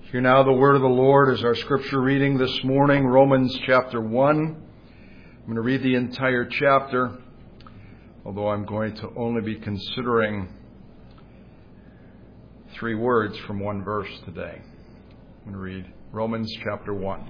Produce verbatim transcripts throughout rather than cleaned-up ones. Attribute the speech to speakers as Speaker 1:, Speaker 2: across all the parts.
Speaker 1: Hear now the word of the Lord as our scripture reading this morning, Romans chapter one. I'm going to read the entire chapter, although I'm going to only be considering three words from one verse today. I'm going to read Romans chapter one.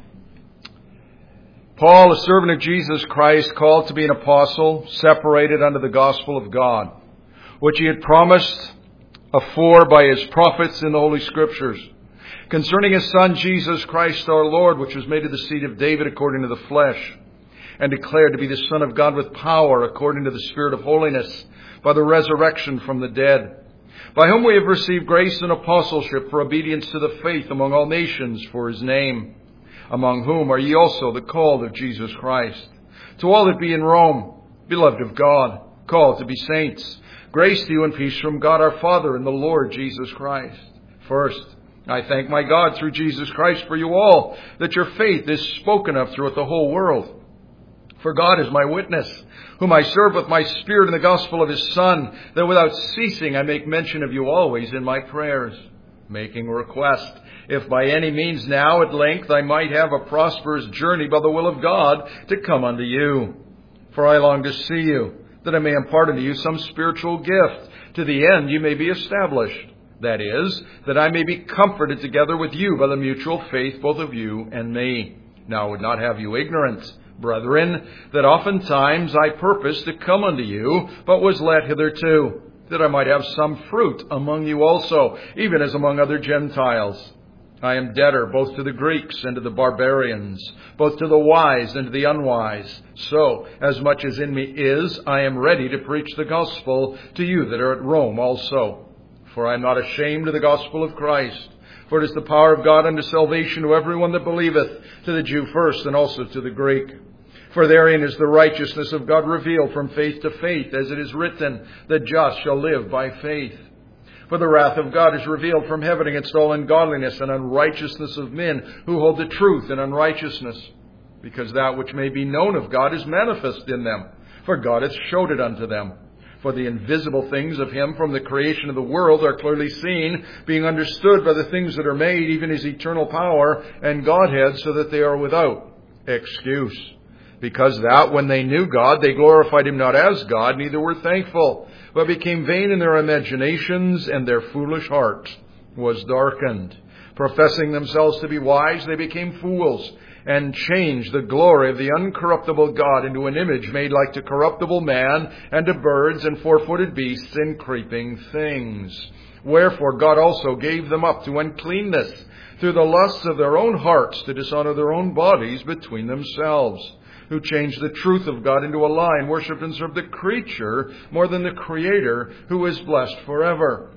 Speaker 1: Paul, a servant of Jesus Christ, called to be an apostle, separated unto the gospel of God, which he had promised afore by his prophets in the Holy Scriptures, concerning his Son Jesus Christ our Lord, which was made of the seed of David according to the flesh, and declared to be the Son of God with power according to the Spirit of holiness, by the resurrection from the dead, by whom we have received grace and apostleship for obedience to the faith among all nations for his name, among whom are ye also the called of Jesus Christ. To all that be in Rome, beloved of God, called to be saints, grace to you and peace from God our Father and the Lord Jesus Christ. First, I thank my God through Jesus Christ for you all, that your faith is spoken of throughout the whole world. For God is my witness, whom I serve with my spirit in the gospel of his Son, that without ceasing I make mention of you always in my prayers, making request, if by any means now at length I might have a prosperous journey by the will of God to come unto you. For I long to see you, that I may impart unto you some spiritual gift, to the end you may be established. That is, that I may be comforted together with you by the mutual faith both of you and me. Now I would not have you ignorant, brethren, that oftentimes I purposed to come unto you, but was let hitherto, that I might have some fruit among you also, even as among other Gentiles. I am debtor both to the Greeks and to the barbarians, both to the wise and to the unwise. So, as much as in me is, I am ready to preach the gospel to you that are at Rome also. For I am not ashamed of the gospel of Christ, for it is the power of God unto salvation to everyone that believeth, to the Jew first and also to the Greek. For therein is the righteousness of God revealed from faith to faith, as it is written, the just shall live by faith. For the wrath of God is revealed from heaven against all ungodliness and unrighteousness of men who hold the truth in unrighteousness, because that which may be known of God is manifest in them, for God hath showed it unto them. For the invisible things of him from the creation of the world are clearly seen, being understood by the things that are made, even his eternal power and Godhead, so that they are without excuse. Because that when they knew God, they glorified him not as God, neither were thankful, but became vain in their imaginations, and their foolish heart was darkened. Professing themselves to be wise, they became fools, and changed the glory of the uncorruptible God into an image made like to corruptible man, and to birds, and four-footed beasts, and creeping things. Wherefore God also gave them up to uncleanness, through the lusts of their own hearts, to dishonor their own bodies between themselves, who changed the truth of God into a lie, and worshipped and served the creature more than the Creator, who is blessed forever.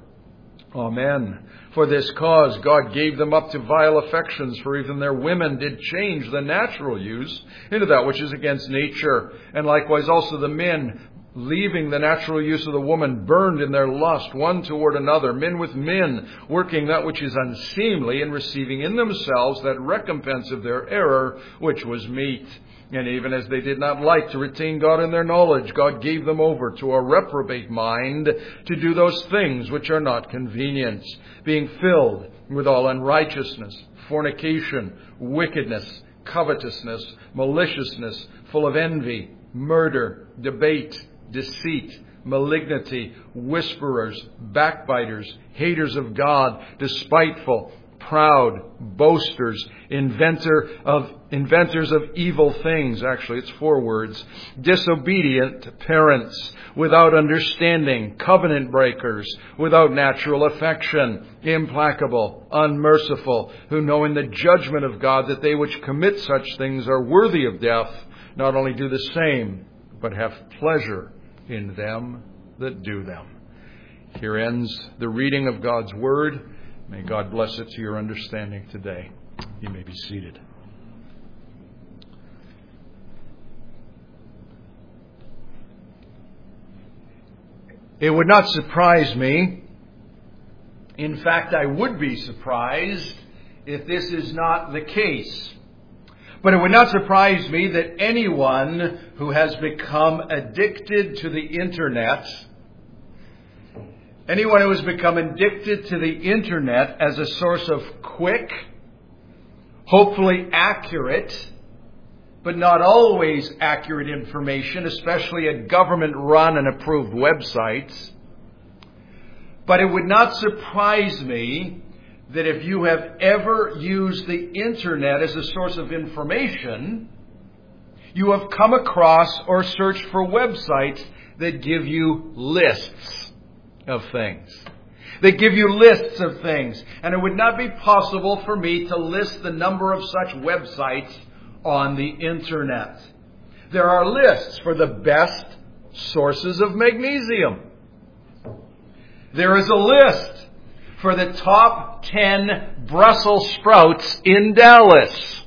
Speaker 1: Amen. For this cause God gave them up to vile affections, for even their women did change the natural use into that which is against nature. And likewise also the men, leaving the natural use of the woman, burned in their lust one toward another, men with men, working that which is unseemly, and receiving in themselves that recompense of their error, which was meet. And even as they did not like to retain God in their knowledge, God gave them over to a reprobate mind to do those things which are not convenient, being filled with all unrighteousness, fornication, wickedness, covetousness, maliciousness, full of envy, murder, debate, deceit, malignity, whisperers, backbiters, haters of God, despiteful, proud, boasters, inventor of inventors of evil things. Actually, it's four words. Disobedient parents, without understanding, covenant breakers, without natural affection, implacable, unmerciful, who know in the judgment of God that they which commit such things are worthy of death, not only do the same, but have pleasure in them that do them. Here ends the reading of God's Word. May God bless it to your understanding today. You may be seated. It would not surprise me. In fact, I would be surprised if this is not the case. But it would not surprise me that anyone who has become addicted to the internet Anyone who has become addicted to the internet as a source of quick, hopefully accurate, but not always accurate information, especially at government-run and approved websites. But it would not surprise me that if you have ever used the internet as a source of information, you have come across or searched for websites that give you lists of things. They give you lists of things. And it would not be possible for me to list the number of such websites on the internet. There are lists for the best sources of magnesium. There is a list for the top ten Brussels sprouts in Dallas.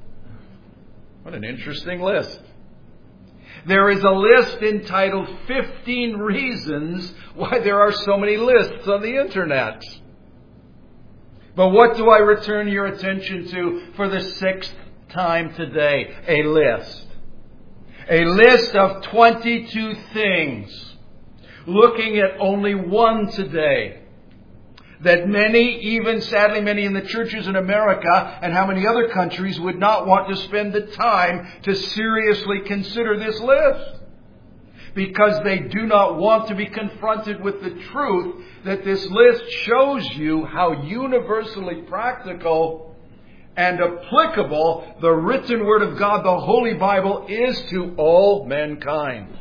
Speaker 1: What an interesting list. There is a list entitled fifteen Reasons Why There Are So Many Lists on the Internet. But what do I return your attention to for the sixth time today? A list. A list of twenty-two things. Looking at only one today. That many, even sadly many in the churches in America and how many other countries would not want to spend the time to seriously consider this list. Because they do not want to be confronted with the truth that this list shows you how universally practical and applicable the written Word of God, the Holy Bible, is to all mankind.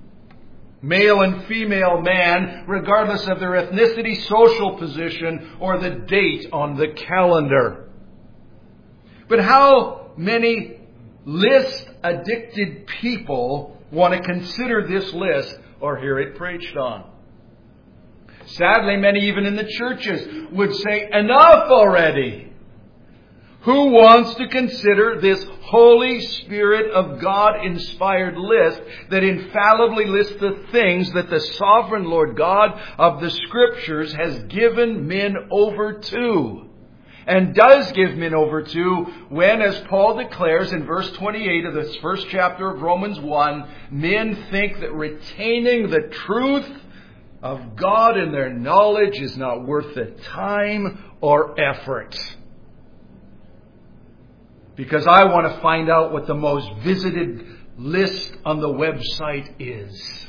Speaker 1: Male and female man, regardless of their ethnicity, social position, or the date on the calendar. But how many list-addicted people want to consider this list or hear it preached on? Sadly, many even in the churches would say, enough already. Who wants to consider this Holy Spirit of God inspired list that infallibly lists the things that the sovereign Lord God of the Scriptures has given men over to? And does give men over to when, as Paul declares in verse twenty-eight of this first chapter of Romans one, men think that retaining the truth of God in their knowledge is not worth the time or effort. Because I want to find out what the most visited list on the website is.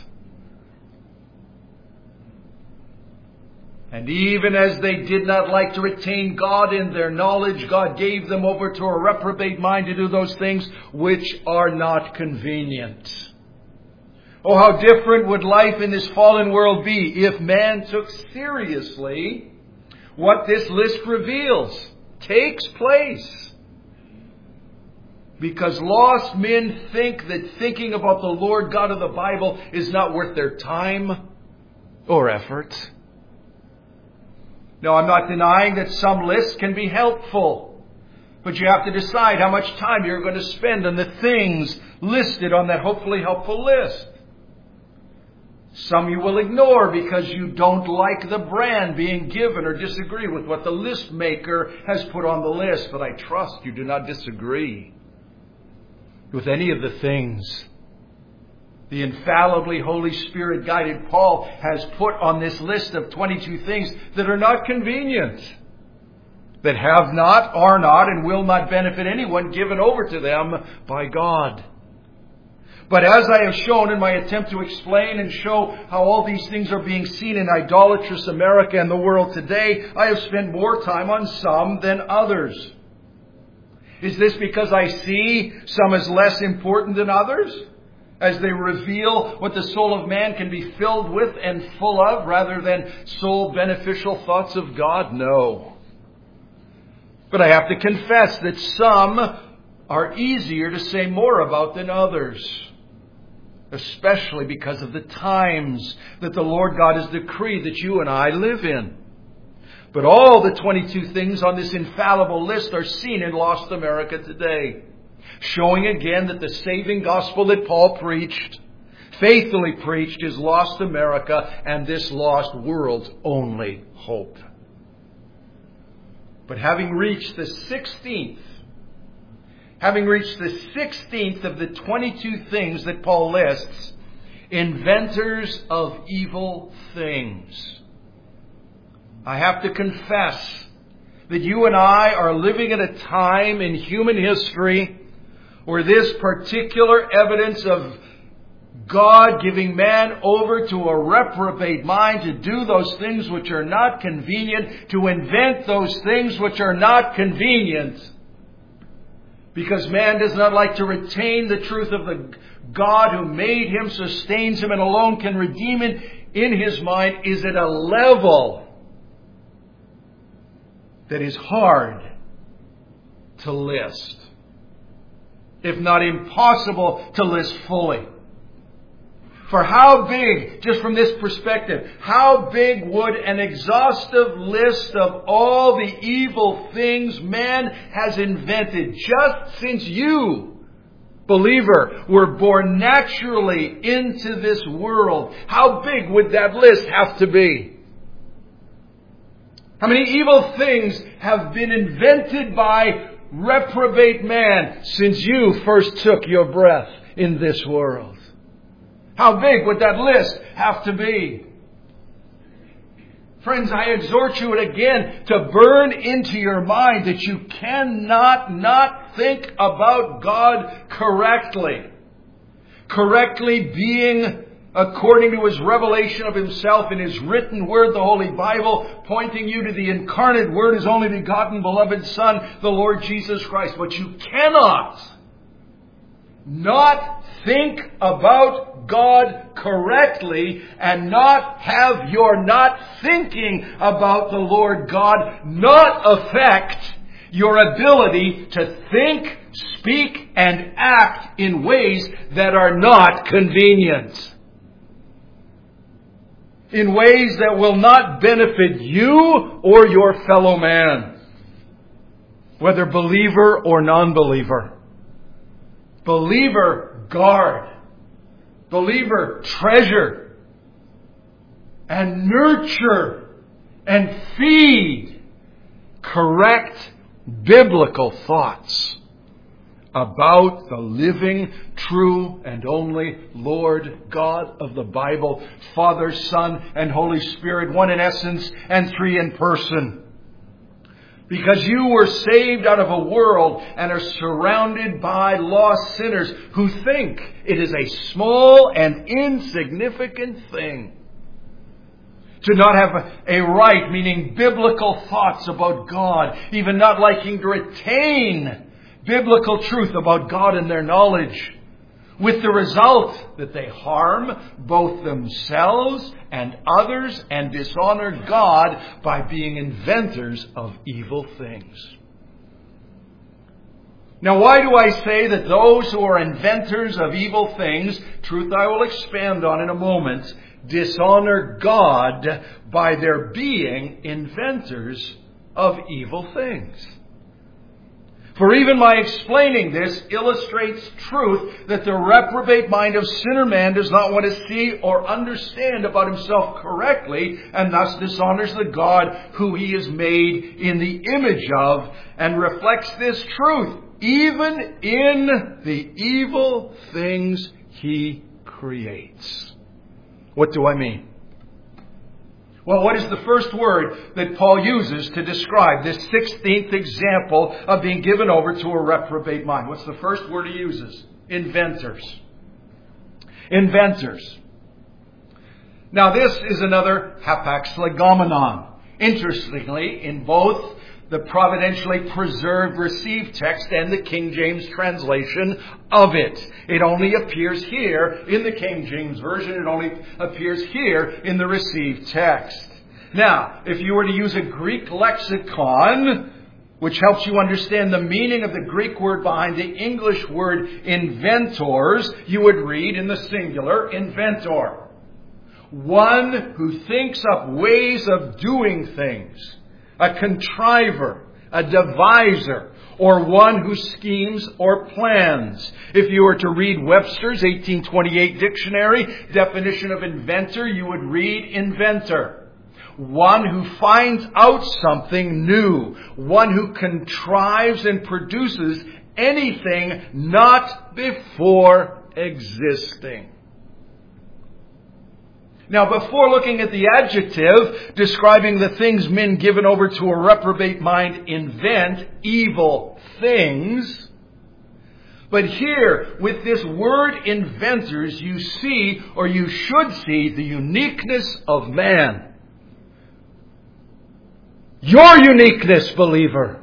Speaker 1: And even as they did not like to retain God in their knowledge, God gave them over to a reprobate mind to do those things which are not convenient. Oh, how different would life in this fallen world be if man took seriously what this list reveals, takes place. Because lost men think that thinking about the Lord God of the Bible is not worth their time or effort. No, I'm not denying that some lists can be helpful. But you have to decide how much time you're going to spend on the things listed on that hopefully helpful list. Some you will ignore because you don't like the brand being given or disagree with what the list maker has put on the list. But I trust you do not disagree with any of the things the infallibly Holy Spirit guided Paul has put on this list of twenty-two things that are not convenient, that have not, are not, and will not benefit anyone given over to them by God. But as I have shown in my attempt to explain and show how all these things are being seen in idolatrous America and the world today, I have spent more time on some than others. Is this because I see some as less important than others? As they reveal what the soul of man can be filled with and full of rather than soul beneficial thoughts of God? No. But I have to confess that some are easier to say more about than others. Especially because of the times that the Lord God has decreed that you and I live in. But all the twenty-two things on this infallible list are seen in lost America today. Showing again that the saving gospel that Paul preached, faithfully preached, is lost America and this lost world's only hope. But having reached the sixteenth, having reached the sixteenth of the twenty-two things that Paul lists, inventors of evil things, I have to confess that you and I are living at a time in human history where this particular evidence of God giving man over to a reprobate mind to do those things which are not convenient, to invent those things which are not convenient, because man does not like to retain the truth of the God who made him, sustains him, and alone can redeem him in his mind, is at a level that is hard to list, if not impossible to list fully. For how big, just from this perspective, how big would an exhaustive list of all the evil things man has invented just since you, believer, were born naturally into this world, how big would that list have to be? How many evil things have been invented by reprobate man since you first took your breath in this world? How big would that list have to be? Friends, I exhort you again to burn into your mind that you cannot not think about God correctly. Correctly being according to His revelation of Himself in His written Word, the Holy Bible, pointing you to the incarnate Word, His only begotten beloved Son, the Lord Jesus Christ. But you cannot not think about God correctly and not have your not thinking about the Lord God not affect your ability to think, speak, and act in ways that are not convenient. In ways that will not benefit you or your fellow man, whether believer or non-believer. Believer, guard. Believer, treasure. And nurture and feed correct biblical thoughts about the living, true, and only Lord God of the Bible, Father, Son, and Holy Spirit, one in essence and three in person. Because you were saved out of a world and are surrounded by lost sinners who think it is a small and insignificant thing to not have a right, meaning biblical thoughts about God, even not liking to retain biblical truth about God in their knowledge, with the result that they harm both themselves and others and dishonor God by being inventors of evil things. Now, why do I say that those who are inventors of evil things, truth I will expand on in a moment, dishonor God by their being inventors of evil things? For even my explaining this illustrates truth that the reprobate mind of sinner man does not want to see or understand about himself correctly, and thus dishonors the God who he is made in the image of, and reflects this truth even in the evil things he creates. What do I mean? Well, what is the first word that Paul uses to describe this sixteenth example of being given over to a reprobate mind? What's the first word he uses? Inventors. Inventors. Now, this is another hapax legomenon. Interestingly, in both the providentially preserved received text and the King James translation of it. It only appears here in the King James Version. It only appears here in the received text. Now, if you were to use a Greek lexicon, which helps you understand the meaning of the Greek word behind the English word inventors, you would read in the singular, inventor. One who thinks up ways of doing things. A contriver, a deviser, or one who schemes or plans. If you were to read Webster's eighteen twenty-eight dictionary definition of inventor, you would read inventor. One who finds out something new. One who contrives and produces anything not before existing. Now, before looking at the adjective describing the things men given over to a reprobate mind invent, evil things, but here, with this word inventors, you see, or you should see, the uniqueness of man. Your uniqueness, believer,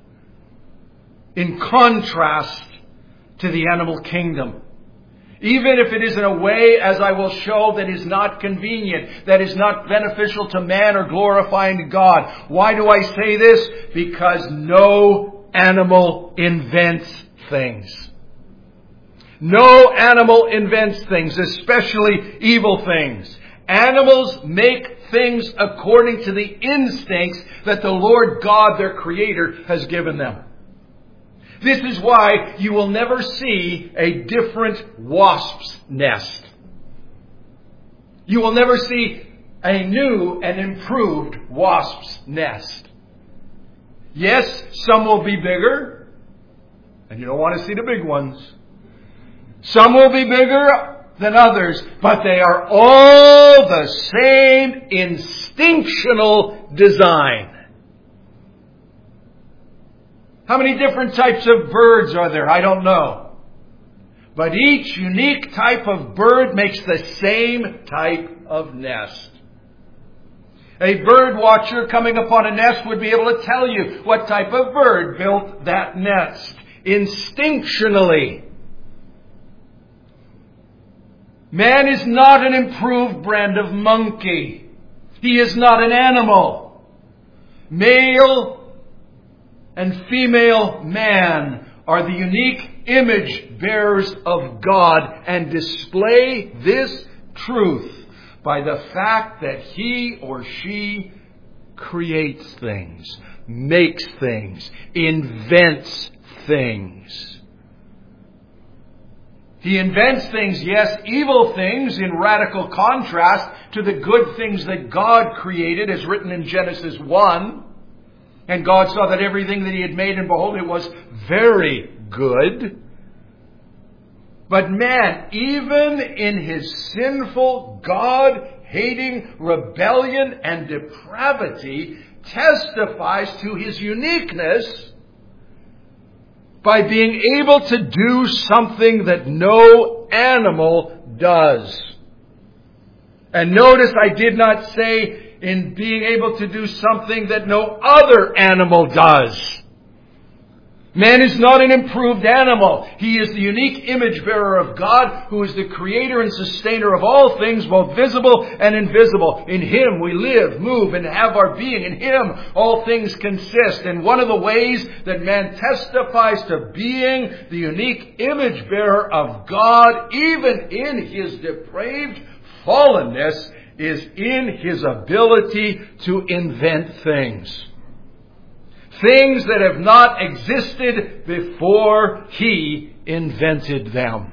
Speaker 1: in contrast to the animal kingdom. Even if it is in a way, as I will show, that is not convenient, that is not beneficial to man or glorifying to God. Why do I say this? Because no animal invents things. No animal invents things, especially evil things. Animals make things according to the instincts that the Lord God, their Creator, has given them. This is why you will never see a different wasp's nest. You will never see a new and improved wasp's nest. Yes, some will be bigger, and you don't want to see the big ones. Some will be bigger than others, but they are all the same instinctional design. How many different types of birds are there? I don't know. But each unique type of bird makes the same type of nest. A bird watcher coming upon a nest would be able to tell you what type of bird built that nest instinctionally. Man is not an improved brand of monkey. He is not an animal. Male and female man are the unique image bearers of God and display this truth by the fact that he or she creates things, makes things, invents things. He invents things, yes, evil things in radical contrast to the good things that God created, as written in Genesis one. And God saw that everything that He had made, and behold, it was very good. But man, even in his sinful, God-hating rebellion and depravity, testifies to his uniqueness by being able to do something that no animal does. And notice I did not say in being able to do something that no other animal does. Man is not an improved animal. He is the unique image bearer of God, who is the creator and sustainer of all things, both visible and invisible. In Him we live, move, and have our being. In Him all things consist. And one of the ways that man testifies to being the unique image bearer of God, even in his depraved fallenness, is in his ability to invent things. Things that have not existed before He invented them.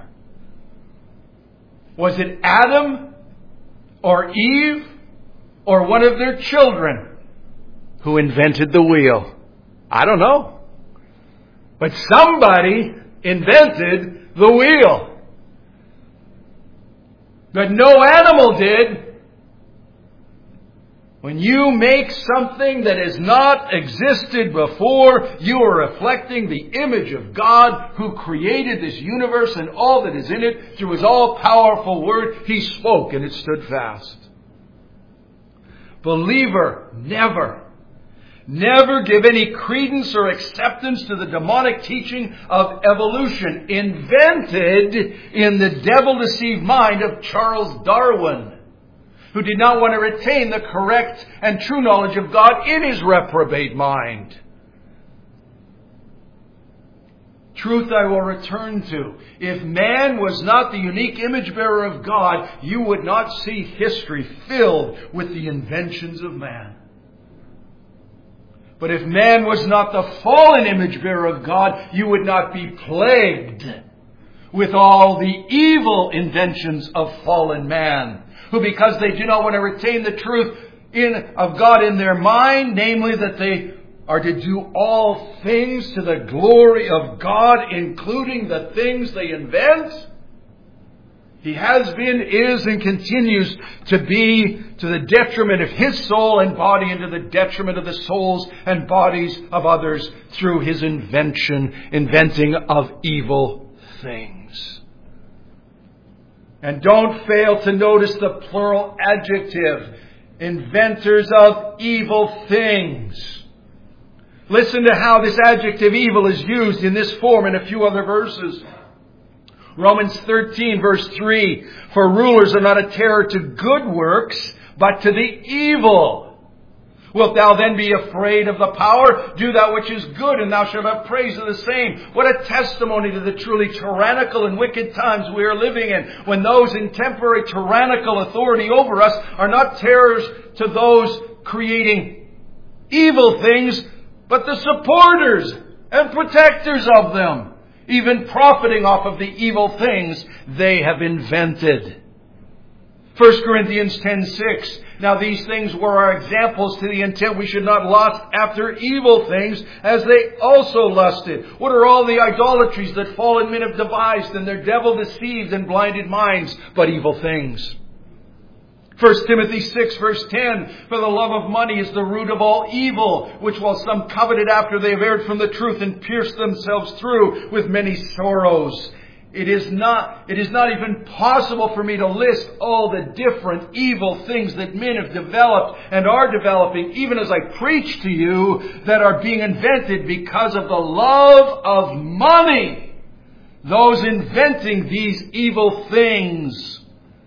Speaker 1: Was it Adam or Eve or one of their children who invented the wheel? I don't know. But somebody invented the wheel. But no animal did. When you make something that has not existed before, you are reflecting the image of God who created this universe and all that is in it through His all-powerful word. He spoke and it stood fast. Believer, never, never give any credence or acceptance to the demonic teaching of evolution invented in the devil-deceived mind of Charles Darwin, who did not want to retain the correct and true knowledge of God in his reprobate mind. Truth I will return to. If man was not the unique image bearer of God, you would not see history filled with the inventions of man. But if man was not the fallen image bearer of God, you would not be plagued with all the evil inventions of fallen man, who, because they do not want to retain the truth in, of God in their mind, namely that they are to do all things to the glory of God, including the things they invent, He has been, is, and continues to be to the detriment of his soul and body and to the detriment of the souls and bodies of others through his invention, inventing of evil things. And don't fail to notice the plural adjective, inventors of evil things. Listen to how this adjective evil is used in this form in a few other verses. Romans thirteen verse three, for rulers are not a terror to good works, but to the evil. Wilt thou then be afraid of the power? Do that which is good, and thou shalt have praise of the same. What a testimony to the truly tyrannical and wicked times we are living in, when those in temporary tyrannical authority over us are not terrors to those creating evil things, but the supporters and protectors of them, even profiting off of the evil things they have invented. First Corinthians ten six. Now these things were our examples to the intent we should not lust after evil things as they also lusted. What are all the idolatries that fallen men have devised and their devil deceived and blinded minds but evil things? First Timothy six verse ten, for the love of money is the root of all evil, which while some coveted after they have erred from the truth and pierced themselves through with many sorrows. It is not, it is not even possible for me to list all the different evil things that men have developed and are developing, even as I preach to you, that are being invented because of the love of money. Those inventing these evil things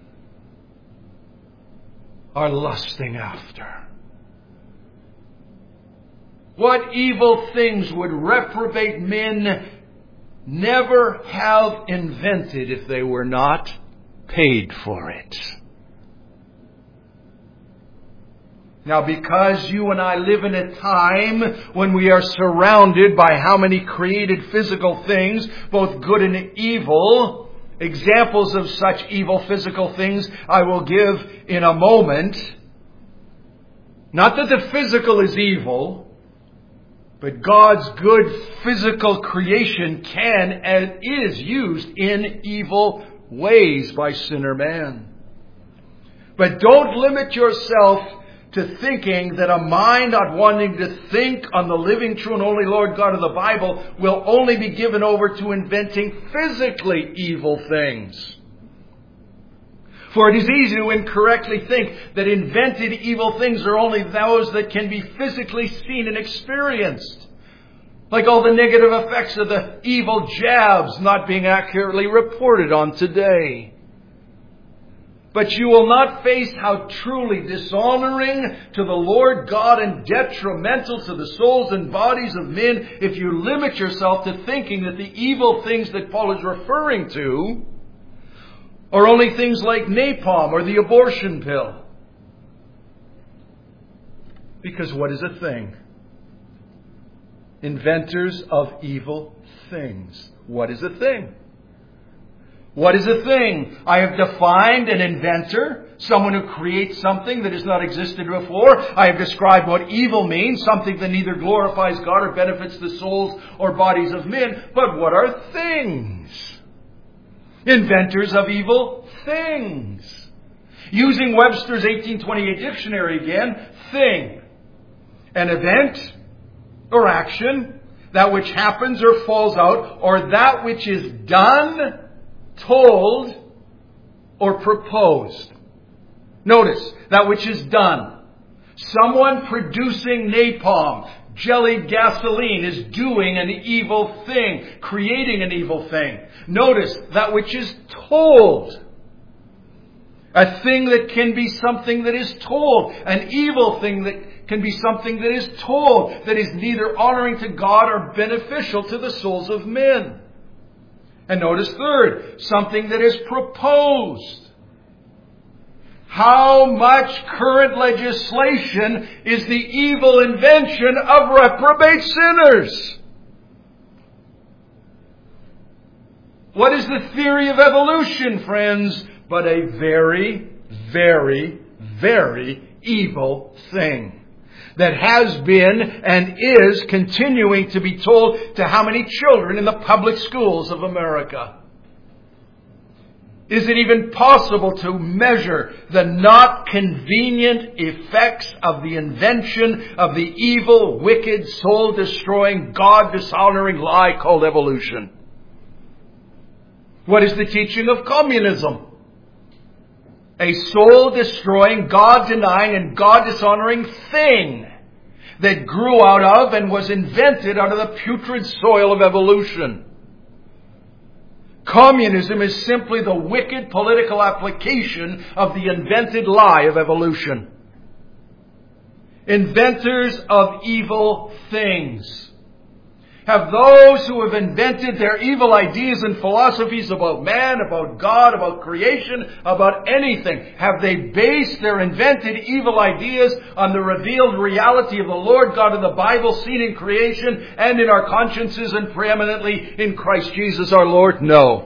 Speaker 1: are lusting after. What evil things would reprobate men never have invented if they were not paid for it? Now, because you and I live in a time when we are surrounded by how many created physical things, both good and evil, examples of such evil physical things I will give in a moment. Not that the physical is evil, but God's good physical creation can and is used in evil ways by sinner man. But don't limit yourself to thinking that a mind not wanting to think on the living, true, and only Lord God of the Bible will only be given over to inventing physically evil things. For it is easy to incorrectly think that invented evil things are only those that can be physically seen and experienced. Like all the negative effects of the evil jabs not being accurately reported on today. But you will not face how truly dishonoring to the Lord God and detrimental to the souls and bodies of men if you limit yourself to thinking that the evil things that Paul is referring to are only things like napalm or the abortion pill. Because what is a thing? Inventors of evil things. What is a thing? What is a thing? I have defined an inventor, someone who creates something that has not existed before. I have described what evil means, something that neither glorifies God or benefits the souls or bodies of men. But what are things? Inventors of evil things. Using Webster's eighteen twenty-eight dictionary again, thing. An event or action, that which happens or falls out, or that which is done, told, or proposed. Notice, that which is done. Someone producing napalm, jellied gasoline, is doing an evil thing, creating an evil thing. Notice, that which is told. A thing that can be something that is told. An evil thing that can be something that is told, that is neither honoring to God or beneficial to the souls of men. And notice third, something that is proposed. How much current legislation is the evil invention of reprobate sinners? What is the theory of evolution, friends? But a very, very, very evil thing that has been and is continuing to be told to how many children in the public schools of America. Is it even possible to measure the not convenient effects of the invention of the evil, wicked, soul-destroying, God-dishonoring lie called evolution? What is the teaching of communism? A soul-destroying, God-denying, and God-dishonoring thing that grew out of and was invented out of the putrid soil of evolution. Communism is simply the wicked political application of the invented lie of evolution. Inventors of evil things. Have those who have invented their evil ideas and philosophies about man, about God, about creation, about anything, have they based their invented evil ideas on the revealed reality of the Lord God of the Bible seen in creation and in our consciences and preeminently in Christ Jesus our Lord? No.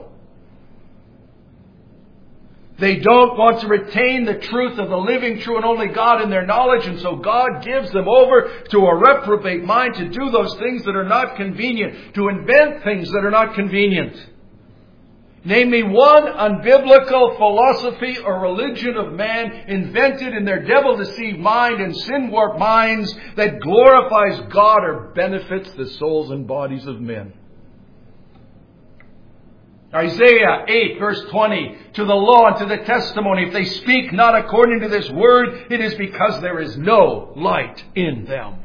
Speaker 1: They don't want to retain the truth of the living, true, and only God in their knowledge, and so God gives them over to a reprobate mind to do those things that are not convenient, to invent things that are not convenient. Name me one unbiblical philosophy or religion of man invented in their devil-deceived mind and sin-warped minds that glorifies God or benefits the souls and bodies of men. Isaiah eight verse twenty, to the law and to the testimony, if they speak not according to this word, it is because there is no light in them.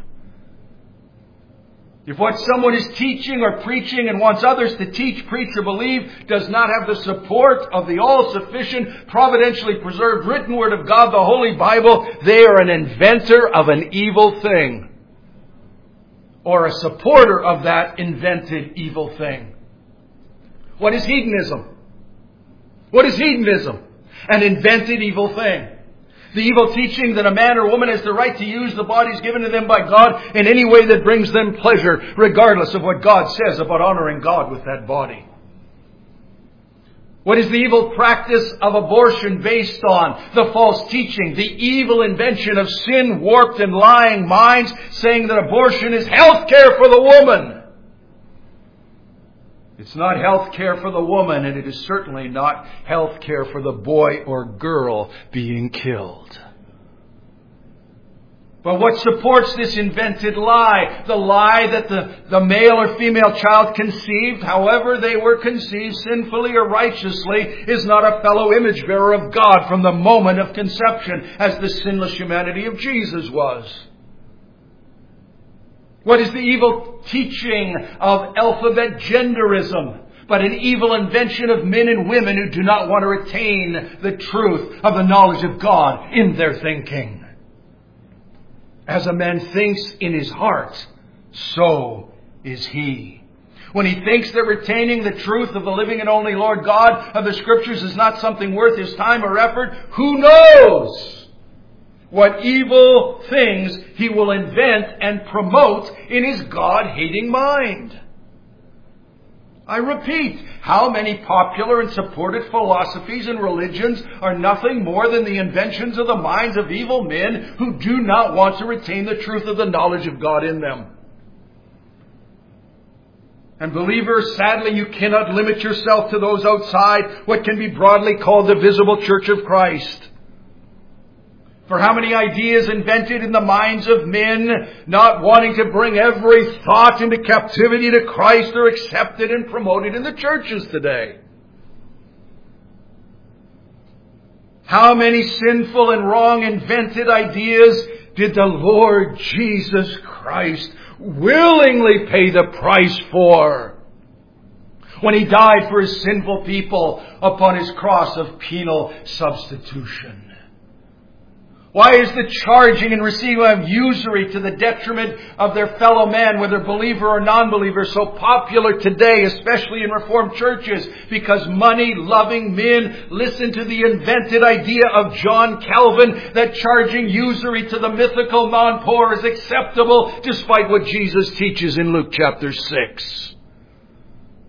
Speaker 1: If what someone is teaching or preaching and wants others to teach, preach, or believe does not have the support of the all-sufficient, providentially preserved written word of God, the Holy Bible, they are an inventor of an evil thing. Or a supporter of that invented evil thing. What is hedonism? What is hedonism? An invented evil thing. The evil teaching that a man or woman has the right to use the bodies given to them by God in any way that brings them pleasure, regardless of what God says about honoring God with that body. What is the evil practice of abortion based on? The false teaching, the evil invention of sin-warped and lying minds saying that abortion is health care for the woman. It's not health care for the woman, and it is certainly not health care for the boy or girl being killed. But what supports this invented lie? The lie that the, the male or female child conceived, however they were conceived, sinfully or righteously, is not a fellow image bearer of God from the moment of conception, as the sinless humanity of Jesus was. What is the evil teaching of alphabet genderism but an evil invention of men and women who do not want to retain the truth of the knowledge of God in their thinking? As a man thinks in his heart, so is he. When he thinks that retaining the truth of the living and only Lord God of the Scriptures is not something worth his time or effort, who knows what evil things he will invent and promote in his God-hating mind. I repeat, how many popular and supported philosophies and religions are nothing more than the inventions of the minds of evil men who do not want to retain the truth of the knowledge of God in them. And believers, sadly, you cannot limit yourself to those outside what can be broadly called the visible church of Christ. For how many ideas invented in the minds of men, not wanting to bring every thought into captivity to Christ, are accepted and promoted in the churches today? How many sinful and wrong invented ideas did the Lord Jesus Christ willingly pay the price for when He died for His sinful people upon His cross of penal substitution? Why is the charging and receiving of usury to the detriment of their fellow man, whether believer or non-believer, so popular today, especially in Reformed churches? Because money-loving men listen to the invented idea of John Calvin that charging usury to the mythical non-poor is acceptable, despite what Jesus teaches in Luke chapter six.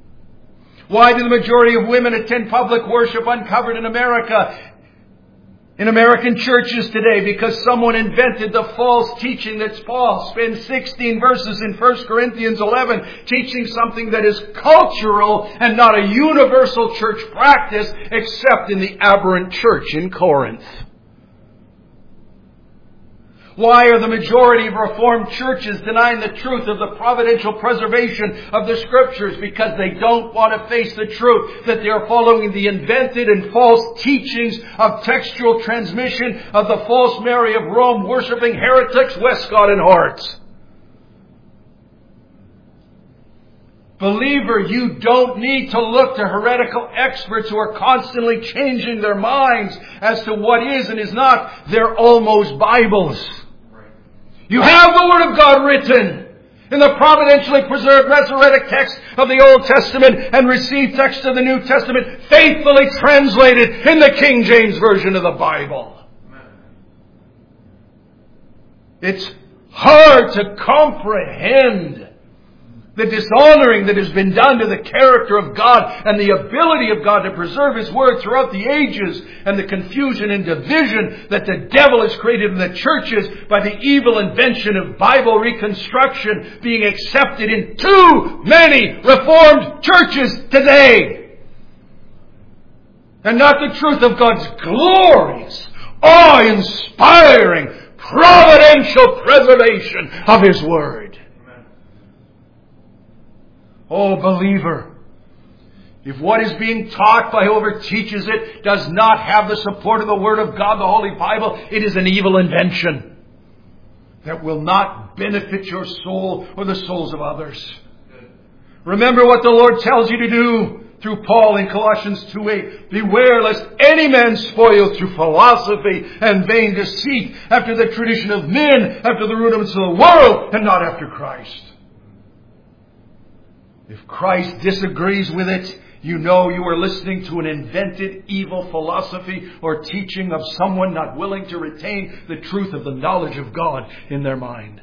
Speaker 1: Why do the majority of women attend public worship uncovered in America in American churches today because someone invented the false teaching that's Paul spends sixteen verses in First Corinthians eleven teaching something that is cultural and not a universal church practice except in the aberrant church in Corinth. Why are the majority of Reformed churches denying the truth of the providential preservation of the Scriptures? Because they don't want to face the truth that they are following the invented and false teachings of textual transmission of the false Mary of Rome, worshipping heretics, Westcott and Hort. Believer, you don't need to look to heretical experts who are constantly changing their minds as to what is and is not. They're almost Bibles. You have the Word of God written in the providentially preserved Masoretic text of the Old Testament and received text of the New Testament, faithfully translated in the King James Version of the Bible. It's hard to comprehend the dishonoring that has been done to the character of God and the ability of God to preserve His Word throughout the ages, and the confusion and division that the devil has created in the churches by the evil invention of Bible reconstruction being accepted in too many Reformed churches today. And not the truth of God's glorious, awe-inspiring, providential preservation of His Word. Oh, believer, if what is being taught by whoever teaches it does not have the support of the Word of God, the Holy Bible, it is an evil invention that will not benefit your soul or the souls of others. Remember what the Lord tells you to do through Paul in Colossians two eight. Beware lest any man spoil through philosophy and vain deceit, after the tradition of men, after the rudiments of the world, and not after Christ. If Christ disagrees with it, you know you are listening to an invented evil philosophy or teaching of someone not willing to retain the truth of the knowledge of God in their mind.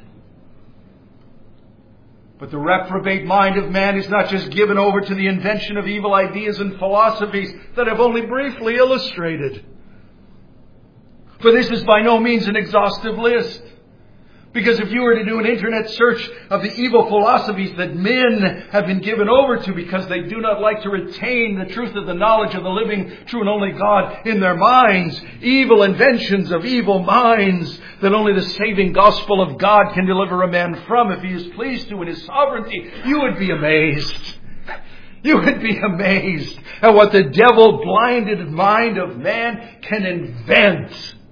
Speaker 1: But the reprobate mind of man is not just given over to the invention of evil ideas and philosophies that I've only briefly illustrated. For this is by no means an exhaustive list. Because if you were to do an internet search of the evil philosophies that men have been given over to because they do not like to retain the truth of the knowledge of the living, true and only God in their minds, evil inventions of evil minds that only the saving gospel of God can deliver a man from if He is pleased to in His sovereignty, you would be amazed. You would be amazed at what the devil-blinded mind of man can invent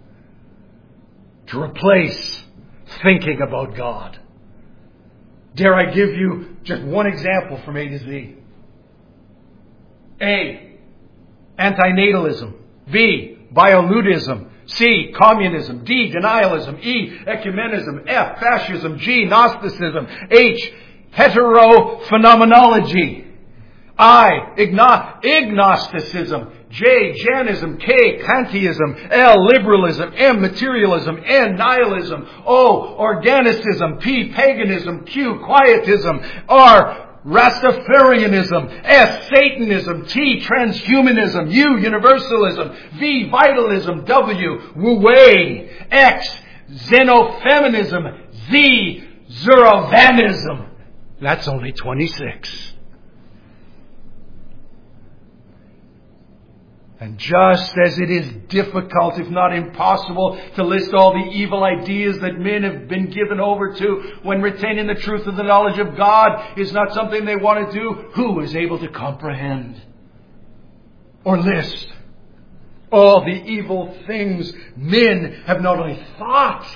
Speaker 1: to replace thinking about God. Dare I give you just one example from A to Z? A. Antinatalism. B. Bioludism. C. Communism. D. Denialism. E. Ecumenism. F. Fascism. G. Gnosticism. H. Heterophenomenology. I. Igno- Ignosticism. J. Janism. K. Kantiism. L. Liberalism. M. Materialism. N. Nihilism. O. Organicism. P. Paganism. Q. Quietism. R. Rastafarianism. S. Satanism. T. Transhumanism. U. Universalism. V. Vitalism. W. Wu-Wei. X. Xenofeminism. Z. Zuravanism. That's only twenty-six. And just as it is difficult, if not impossible, to list all the evil ideas that men have been given over to when retaining the truth of the knowledge of God is not something they want to do, who is able to comprehend or list all the evil things men have not only thought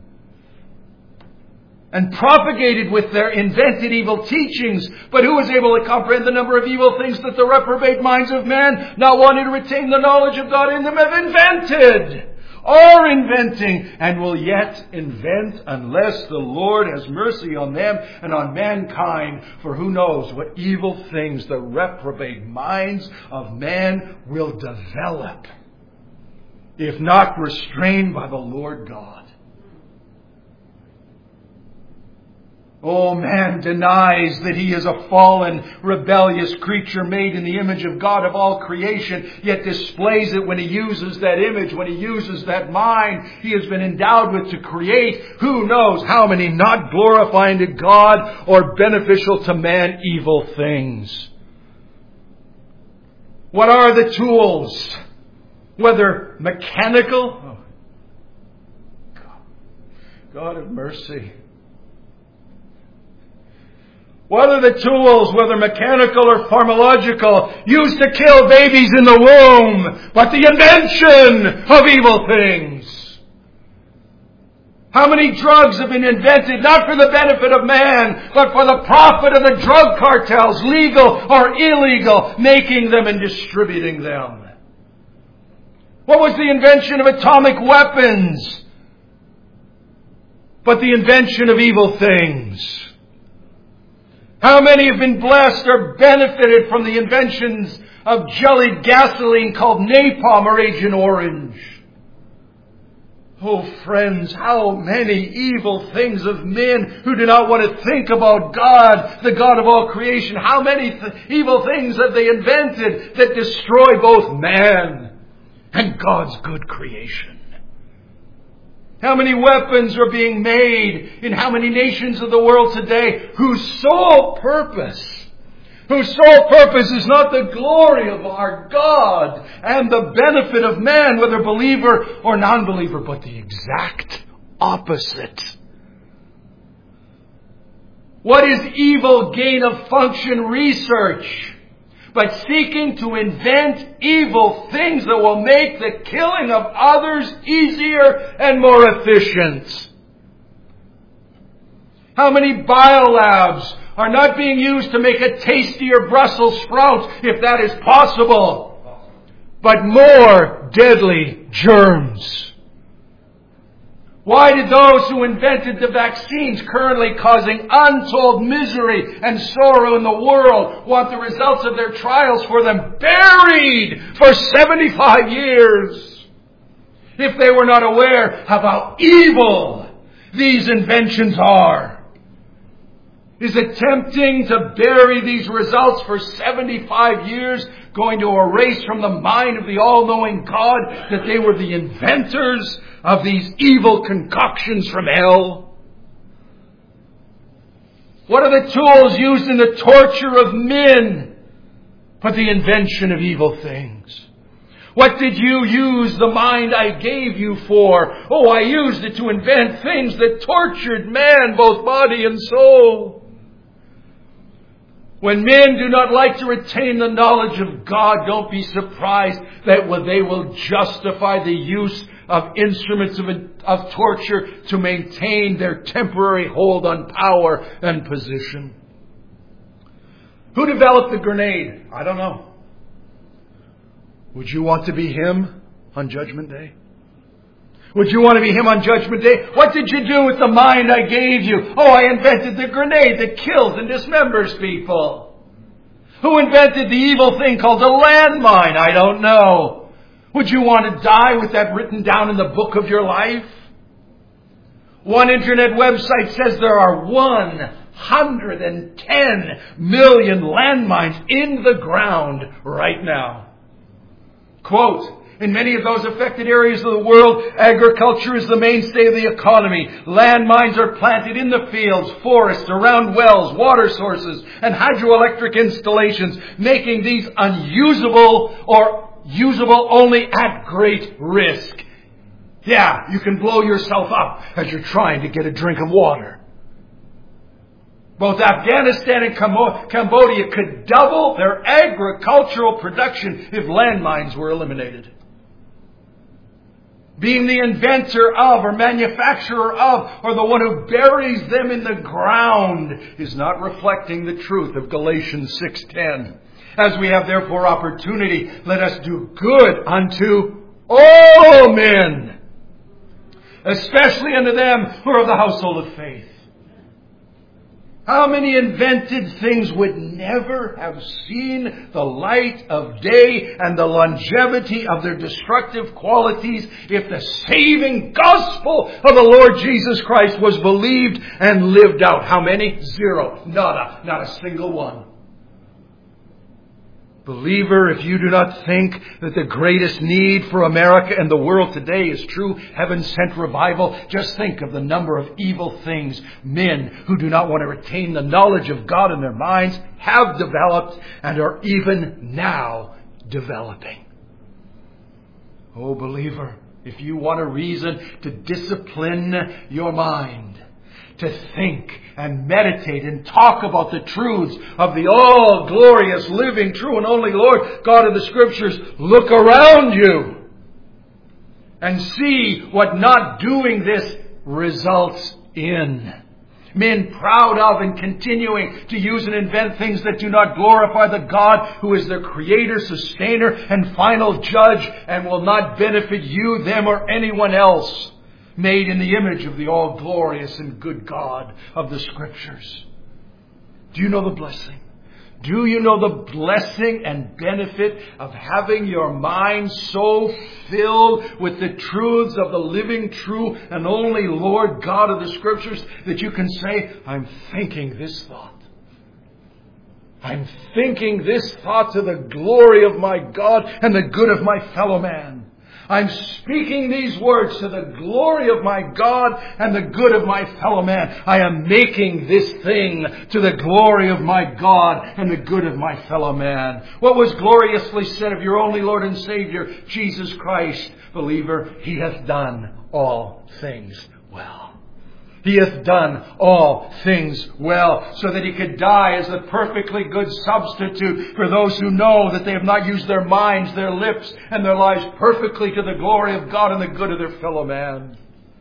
Speaker 1: and propagated with their invented evil teachings, but who is able to comprehend the number of evil things that the reprobate minds of man, not wanting to retain the knowledge of God in them, have invented, are inventing, and will yet invent unless the Lord has mercy on them and on mankind. For who knows what evil things the reprobate minds of man will develop, if not restrained by the Lord God. Oh, man denies that he is a fallen, rebellious creature made in the image of God of all creation, yet displays it when he uses that image, when he uses that mind he has been endowed with to create who knows how many not glorifying to God or beneficial to man evil things. What are the tools? Whether mechanical? Oh, God. God of mercy. What are the tools, whether mechanical or pharmacological, used to kill babies in the womb, but the invention of evil things? How many drugs have been invented, not for the benefit of man, but for the profit of the drug cartels, legal or illegal, making them and distributing them? What was the invention of atomic weapons, but the invention of evil things? How many have been blessed or benefited from the inventions of jellied gasoline called napalm or Agent Orange? Oh, friends, how many evil things of men who do not want to think about God, the God of all creation. How many th- evil things have they invented that destroy both man and God's good creation? How many weapons are being made in how many nations of the world today whose sole purpose, whose sole purpose is not the glory of our God and the benefit of man, whether believer or non-believer, but the exact opposite. What is evil gain of function research but seeking to invent evil things that will make the killing of others easier and more efficient? How many biolabs are not being used to make a tastier Brussels sprouts, if that is possible, but more deadly germs? Why did those who invented the vaccines currently causing untold misery and sorrow in the world want the results of their trials for them buried for seventy-five years? If they were not aware of how evil these inventions are. Is attempting to bury these results for seventy-five years going to erase from the mind of the all-knowing God that they were the inventors of these evil concoctions from hell? What are the tools used in the torture of men but the invention of evil things? What did you use the mind I gave you for? Oh, I used it to invent things that tortured man, both body and soul. When men do not like to retain the knowledge of God, don't be surprised that they will justify the use of instruments of, of torture to maintain their temporary hold on power and position. Who developed the grenade? I don't know. Would you want to be him on Judgment Day? Would you want to be him on Judgment Day? What did you do with the mind I gave you? Oh, I invented the grenade that kills and dismembers people. Who invented the evil thing called a landmine? I don't know. Would you want to die with that written down in the book of your life? One internet website says there are one hundred ten million landmines in the ground right now. Quote, in many of those affected areas of the world, agriculture is the mainstay of the economy. Landmines are planted in the fields, forests, around wells, water sources, and hydroelectric installations, making these unusable or usable only at great risk. Yeah, you can blow yourself up as you're trying to get a drink of water. Both Afghanistan and Cambodia could double their agricultural production if landmines were eliminated. Being the inventor of or manufacturer of or the one who buries them in the ground is not reflecting the truth of Galatians six ten. As we have therefore opportunity, let us do good unto all men, especially unto them who are of the household of faith. How many invented things would never have seen the light of day and the longevity of their destructive qualities if the saving gospel of the Lord Jesus Christ was believed and lived out? How many? Zero. Not a, not a single one. Believer, if you do not think that the greatest need for America and the world today is true heaven-sent revival, just think of the number of evil things men who do not want to retain the knowledge of God in their minds have developed and are even now developing. Oh, believer, if you want a reason to discipline your mind, to think and meditate and talk about the truths of the all-glorious, living, true and only Lord God of the Scriptures, look around you and see what not doing this results in. Men proud of and continuing to use and invent things that do not glorify the God who is their creator, sustainer, and final judge, and will not benefit you, them, or anyone else, made in the image of the all-glorious and good God of the Scriptures. Do you know the blessing? Do you know the blessing and benefit of having your mind so filled with the truths of the living, true, and only Lord God of the Scriptures that you can say, I'm thinking this thought. I'm thinking this thought to the glory of my God and the good of my fellow man. I'm speaking these words to the glory of my God and the good of my fellow man. I am making this thing to the glory of my God and the good of my fellow man. What was gloriously said of your only Lord and Savior, Jesus Christ, believer? He hath done all things well. He hath done all things well, so that He could die as a perfectly good substitute for those who know that they have not used their minds, their lips, and their lives perfectly to the glory of God and the good of their fellow man.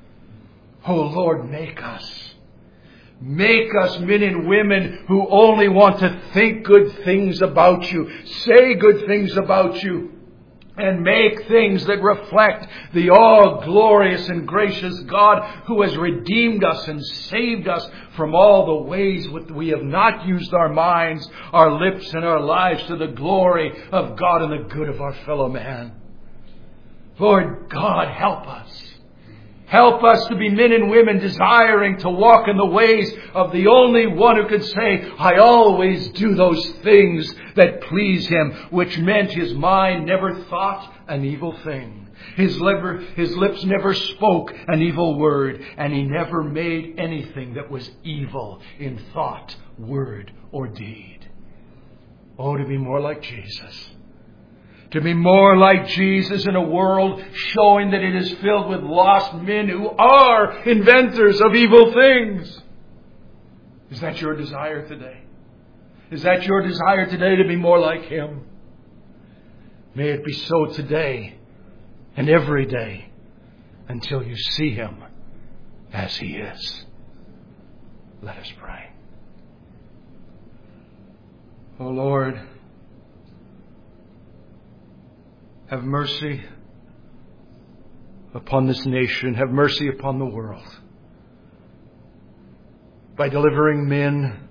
Speaker 1: Oh Lord, make us. Make us men and women who only want to think good things about You, say good things about You, and make things that reflect the all-glorious and gracious God who has redeemed us and saved us from all the ways that we have not used our minds, our lips, and our lives to the glory of God and the good of our fellow man. Lord God, help us. Help us to be men and women desiring to walk in the ways of the only one who could say, I always do those things that please Him, which meant His mind never thought an evil thing. His, liver, his lips never spoke an evil word, and He never made anything that was evil in thought, word, or deed. Oh, to be more like Jesus. To be more like Jesus in a world showing that it is filled with lost men who are inventors of evil things. Is that your desire today? Is that your desire today, to be more like Him? May it be so today and every day until you see Him as He is. Let us pray. Oh Lord, have mercy upon this nation. Have mercy upon the world. By delivering men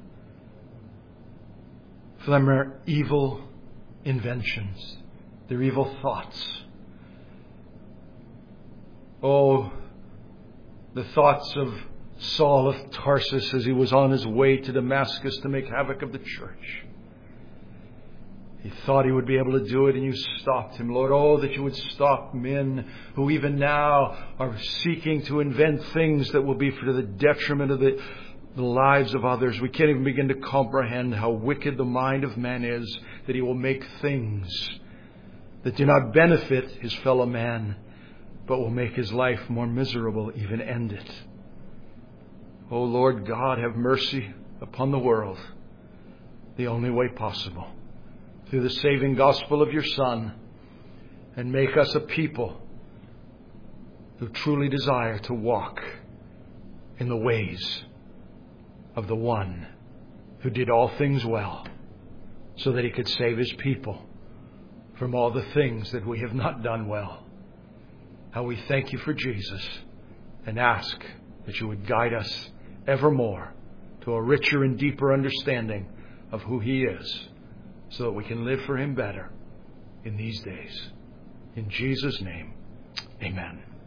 Speaker 1: from their evil inventions, their evil thoughts. Oh, the thoughts of Saul of Tarsus as he was on his way to Damascus to make havoc of the church. He thought he would be able to do it, and You stopped him. Lord, oh, that You would stop men who even now are seeking to invent things that will be for the detriment of the, the lives of others. We can't even begin to comprehend how wicked the mind of man is, that he will make things that do not benefit his fellow man, but will make his life more miserable, even end it. Oh, Lord God, have mercy upon the world, the only way possible, through the saving gospel of Your Son, and make us a people who truly desire to walk in the ways of the one who did all things well, so that He could save His people from all the things that we have not done well. How we thank You for Jesus, and ask that You would guide us evermore to a richer and deeper understanding of who He is, so that we can live for Him better in these days. In Jesus' name, amen.